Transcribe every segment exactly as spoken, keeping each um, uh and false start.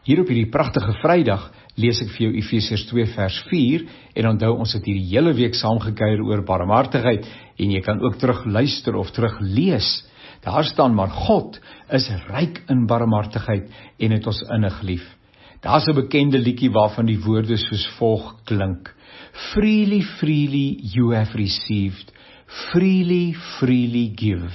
Hier op hierdie pragtige Vrydag lees ek vir jou Efesiërs twee vers vier en onthou ons het hierdie hele week saamgekuier oor barmhartigheid en jy kan ook terug luister of terug lees. Daar staan maar God is ryk in barmhartigheid en het ons innig lief. Daar's 'n bekende liedjie waarvan die woorde soos volg klink. Freely, freely you have received, freely, freely give.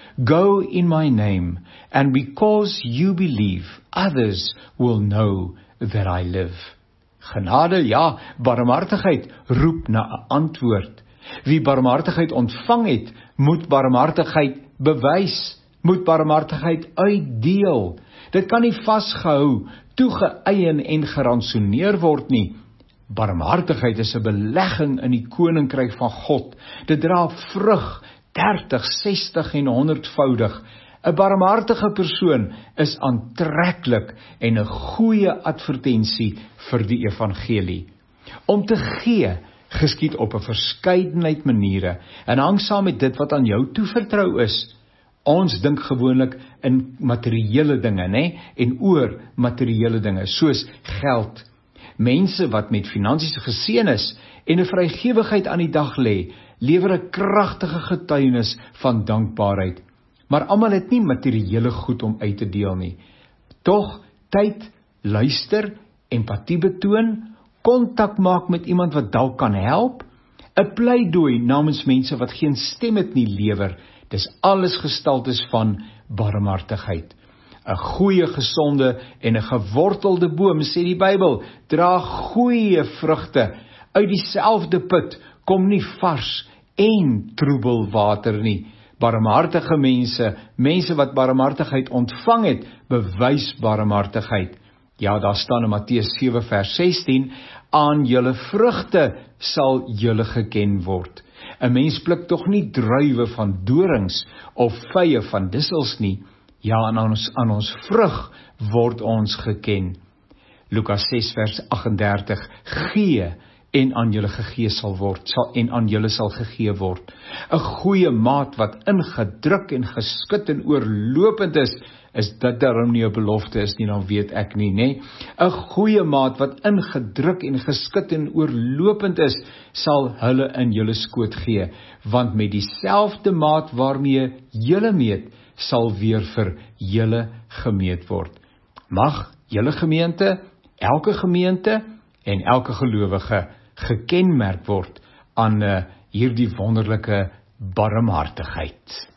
Go in my name, and because you believe, others will know that I live. Genade, ja, barmhartigheid roep na 'n antwoord. Wie barmhartigheid ontvang het, moet barmhartigheid bewys, moet barmhartigheid uitdeel. Dit kan nie vasgehou, toegeëien en gerantsoneer word nie. Barmhartigheid is 'n belegging in die koninkryk van God. Dit dra vrug, dertig, sestig en honderdvoudig. 'n Barmhartige persoon is aantreklik en 'n goeie advertensie vir die evangelie. Om te gee geskied op 'n verskeidenheid maniere en hang saam met dit wat aan jou toevertrou is. Ons dink gewoonlik in materiële dinge, né, en oor materiële dinge soos geld. Mense wat met finansies geseën is en 'n vrygewigheid aan die dag lê, lewer 'n kragtige getuienis van dankbaarheid. Maar almal het nie materiële goed om uit te deel nie. Tog tyd, luister, empatie betoon, kontak maak met iemand wat dalk kan help, 'n pleidooi namens mense wat geen stem het nie lewer. Dis alles gestaltes van barmhartigheid. 'n Goeie, gesonde en 'n gewortelde boom, sê die Bybel, dra goeie vrugte. Uit dieselfde put kom nie vars en troebel water nie. Barmhartige mense, mense wat barmhartigheid ontvang het, bewys barmhartigheid. Ja, daar staan in Matteus sewe vers sestien, aan julle vrugte sal julle geken word. 'n Mens pluk tog nie druiwe van dorings of vye van dissels nie. Ja, aan ons, aan ons vrug word ons geken. Lukas ses vers agt en dertig, gee en aan julle gegee sal word, sal, en aan julle sal gegee word. 'n Goeie maat wat ingedruk en geskit en oorlopend is, is dit daarom nie 'n belofte is nie, dan weet ek nie, nê? 'n Goeie maat wat ingedruk en geskit en oorlopend is, sal hulle in julle skoot gee, want met dieselfde maat waarmee julle meet, sal weer vir julle gemeet word. Mag julle gemeente, elke gemeente en elke gelowige gekenmerk word aan uh, hierdie wonderlike barmhartigheid.